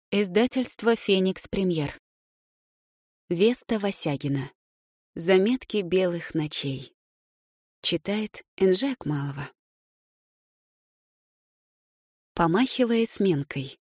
Издательство «Феникс Премьер». Веста Васягина. Заметки белых ночей. Читает Энжи Акмалова. Помахивая сменкой.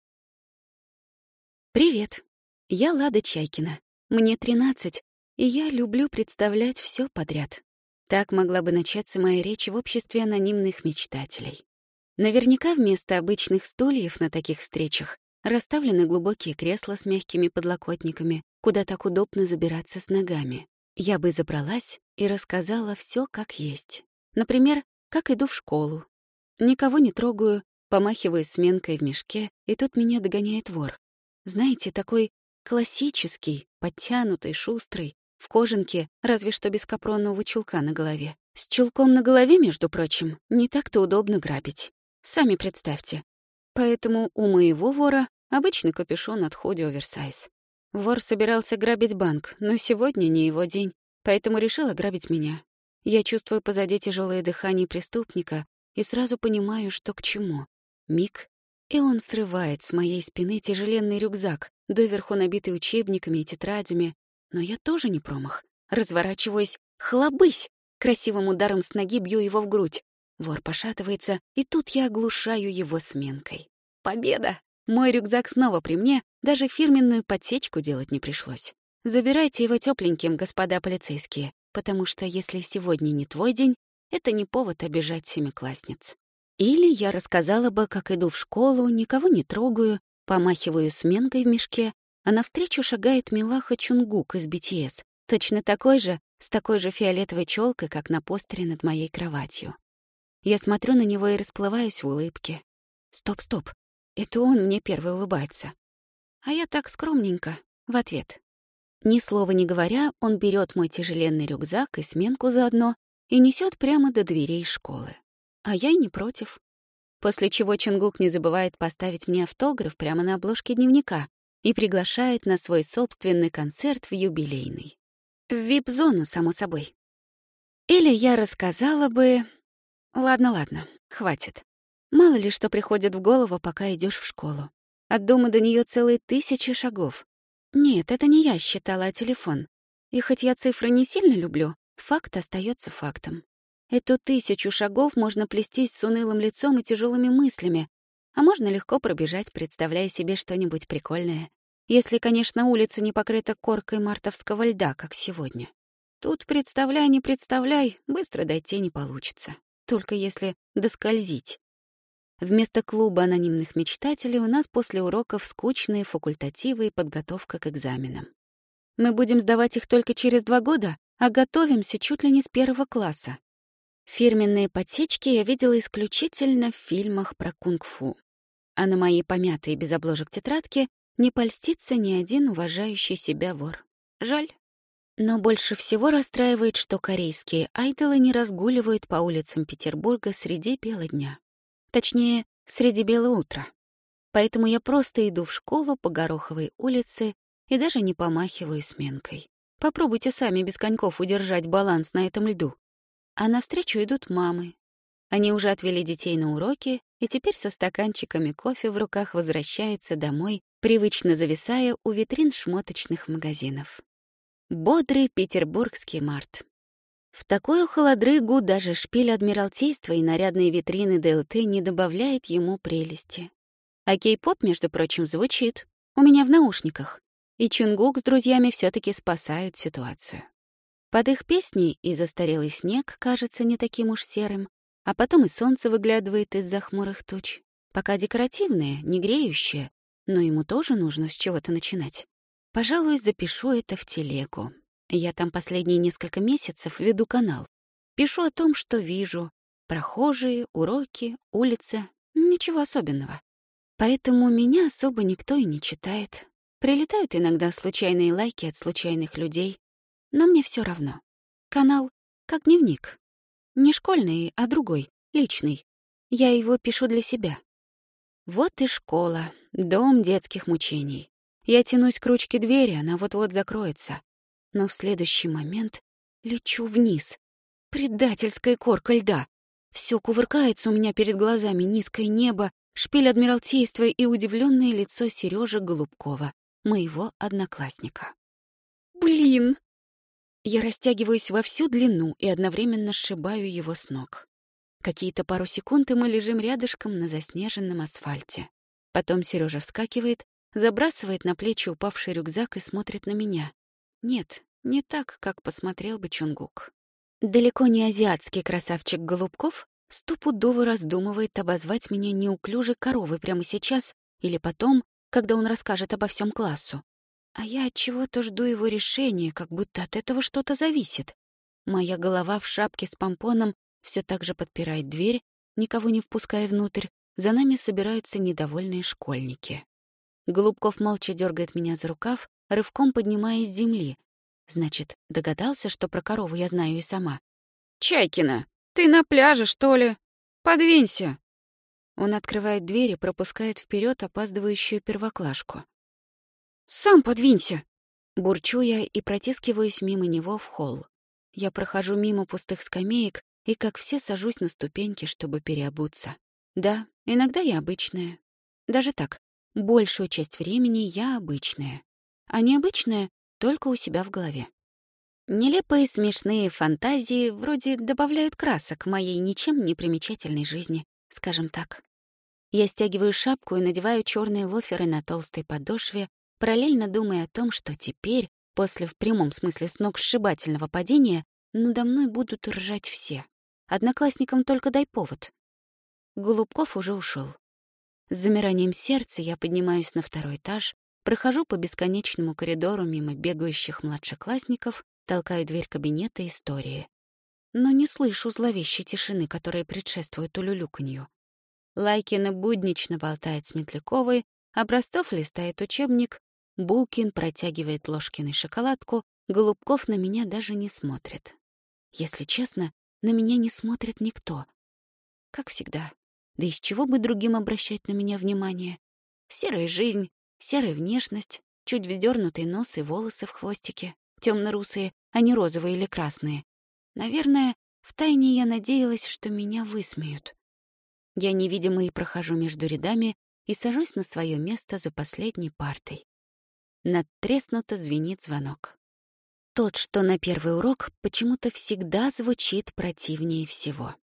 Привет. Я Лада Чайкина. Мне 13, и я люблю представлять все подряд. Так могла бы начаться моя речь в обществе анонимных мечтателей. Наверняка вместо обычных стульев на таких встречах расставлены глубокие кресла с мягкими подлокотниками, куда так удобно забираться с ногами. Я бы забралась и рассказала все как есть. Например, как иду в школу. Никого не трогаю, помахиваю сменкой в мешке, и тут меня догоняет вор. Знаете, такой классический, подтянутый, шустрый, в кожанке, разве что без капронового чулка на голове. С чулком на голове, между прочим, не так-то удобно грабить. Сами представьте. Поэтому у моего вора обычный капюшон от худи оверсайз. Вор собирался грабить банк, но сегодня не его день, поэтому решил ограбить меня. Я чувствую позади тяжелое дыхание преступника и сразу понимаю, что к чему. Миг, и он срывает с моей спины тяжеленный рюкзак, доверху набитый учебниками и тетрадями. Но я тоже не промах. Разворачиваюсь, хлобысь! Красивым ударом с ноги бью его в грудь. Вор пошатывается, и тут я оглушаю его сменкой. Победа! Мой рюкзак снова при мне, даже фирменную подсечку делать не пришлось. Забирайте его тепленьким, господа полицейские, потому что если сегодня не твой день, это не повод обижать семиклассниц. Или я рассказала бы, как иду в школу, никого не трогаю, помахиваю сменкой в мешке, а навстречу шагает милаха Чунгук из BTS, точно такой же, с такой же фиолетовой челкой, как на постере над моей кроватью. Я смотрю на него и расплываюсь в улыбке. Стоп. Это он мне первый улыбается. А я так скромненько, в ответ. Ни слова не говоря, он берет мой тяжеленный рюкзак и сменку заодно и несет прямо до дверей школы. А я и не против. После чего Чунгук не забывает поставить мне автограф прямо на обложке дневника и приглашает на свой собственный концерт в юбилейный. В вип-зону, само собой. Или я рассказала бы... Ладно, хватит. Мало ли что приходит в голову, пока идешь в школу. От дома до нее целые 1000 шагов. Нет, это не я считала, а телефон. И хоть я цифры не сильно люблю, факт остается фактом. Эту 1000 шагов можно плестись с унылым лицом и тяжелыми мыслями, а можно легко пробежать, представляя себе что-нибудь прикольное. Если, конечно, улица не покрыта коркой мартовского льда, как сегодня. Тут представляй, не представляй, быстро дойти не получится. Только если доскользить. Вместо клуба анонимных мечтателей у нас после уроков скучные факультативы и подготовка к экзаменам. Мы будем сдавать их только через 2 года, а готовимся чуть ли не с 1 класса. Фирменные подсечки я видела исключительно в фильмах про кунг-фу. А на мои помятые без обложек тетрадки не польстится ни один уважающий себя вор. Жаль. Но больше всего расстраивает, что корейские айдолы не разгуливают по улицам Петербурга среди бела дня. Точнее, среди бела утра. Поэтому я просто иду в школу по Гороховой улице и даже не помахиваю сменкой. Попробуйте сами без коньков удержать баланс на этом льду. А навстречу идут мамы. Они уже отвели детей на уроки и теперь со стаканчиками кофе в руках возвращаются домой, привычно зависая у витрин шмоточных магазинов. Бодрый петербургский март. В такую холодрыгу даже шпиль Адмиралтейства и нарядные витрины ДЛТ не добавляет ему прелести. А кей-поп, между прочим, звучит у меня в наушниках, и Чунгук с друзьями все таки спасают ситуацию. Под их песни и застарелый снег кажется не таким уж серым, а потом и солнце выглядывает из-за хмурых туч. Пока декоративное, не греющее, но ему тоже нужно с чего-то начинать. Пожалуй, запишу это в телегу. Я там последние несколько месяцев веду канал. Пишу о том, что вижу. Прохожие, уроки, улица. Ничего особенного. Поэтому меня особо никто и не читает. Прилетают иногда случайные лайки от случайных людей. Но мне все равно. Канал как дневник. Не школьный, а другой, личный. Я его пишу для себя. Вот и школа, дом детских мучений. Я тянусь к ручке двери, она вот-вот закроется. Но в следующий момент лечу вниз. Предательская корка льда. Всё кувыркается у меня перед глазами, низкое небо, шпиль Адмиралтейства и удивленное лицо Сережи Голубкова, моего одноклассника. «Блин!» Я растягиваюсь во всю длину и одновременно сшибаю его с ног. Какие-то пару секунд, и мы лежим рядышком на заснеженном асфальте. Потом Сережа вскакивает, забрасывает на плечи упавший рюкзак и смотрит на меня. Нет, не так, как посмотрел бы Чунгук. Далеко не азиатский красавчик Голубков стопудово раздумывает обозвать меня неуклюжей коровой прямо сейчас или потом, когда он расскажет обо всем классу. А я от чего-то жду его решения, как будто от этого что-то зависит. Моя голова в шапке с помпоном все так же подпирает дверь, никого не впуская внутрь. За нами собираются недовольные школьники. Голубков молча дергает меня за рукав, рывком поднимая с земли. Значит, догадался, что про корову я знаю и сама. «Чайкина, ты на пляже, что ли? Подвинься!» Он открывает дверь и пропускает вперед опаздывающую первоклашку. «Сам подвинься!» Бурчу я и протискиваюсь мимо него в холл. Я прохожу мимо пустых скамеек и, как все, сажусь на ступеньки, чтобы переобуться. Да, иногда я обычная. Даже так, большую часть времени я обычная. А необычная только у себя в голове. Нелепые смешные фантазии вроде добавляют красок моей ничем не примечательной жизни, скажем так. Я стягиваю шапку и надеваю черные лоферы на толстой подошве, параллельно думая о том, что теперь, после в прямом смысле сногсшибательного падения, надо мной будут ржать все. Одноклассникам только дай повод. Голубков уже ушел. С замиранием сердца я поднимаюсь на второй этаж, прохожу по бесконечному коридору мимо бегающих младшеклассников, толкаю дверь кабинета истории. Но не слышу зловещей тишины, которая предшествует улюлюканью. Лайкина буднично болтает с Метляковой, Образцов листает учебник, Булкин протягивает Ложкиной шоколадку, Голубков на меня даже не смотрит. Если честно, на меня не смотрит никто. Как всегда. Да из чего бы другим обращать на меня внимание? Серая жизнь, серая внешность, чуть вздернутый нос и волосы в хвостике, темно-русые, а не розовые или красные. Наверное, втайне я надеялась, что меня высмеют. Я невидимо и прохожу между рядами и сажусь на свое место за последней партой. Надтреснуто звенит звонок. Тот, что на первый урок, почему-то всегда звучит противнее всего.